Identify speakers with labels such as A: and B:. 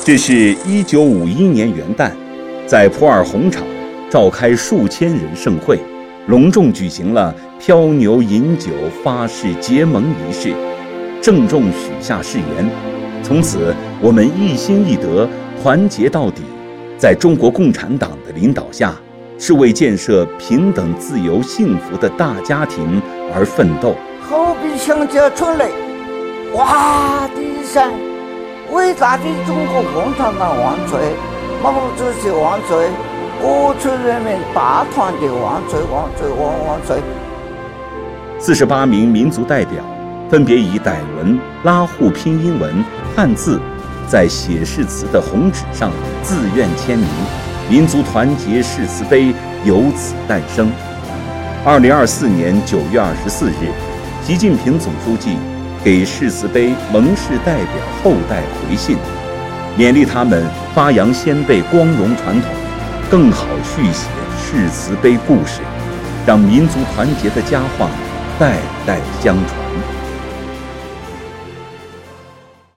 A: 这是1951年元旦，在普洱红场召开数千人盛会，隆重举行了漂牛饮酒发誓结盟仪式，郑重许下誓言：从此我们一心一德，团结到底，在中国共产党的领导下，是为建设平等、自由、幸福的大家庭而奋斗。
B: 好比香蕉春雷，哇的一声，伟大的中国共产党万岁，毛主席万岁，国粹人民大团结万岁万岁万岁。
A: 48名民族代表分别以傣文、拉祜拼音文、汉字，在写誓词的红纸上自愿签名，民族团结誓词碑由此诞生。2024年9月24日，习近平总书记给誓词碑盟誓代表后代回信，勉励他们发扬先辈光荣传统，更好续写誓词碑故事，让民族团结的佳话代代相传。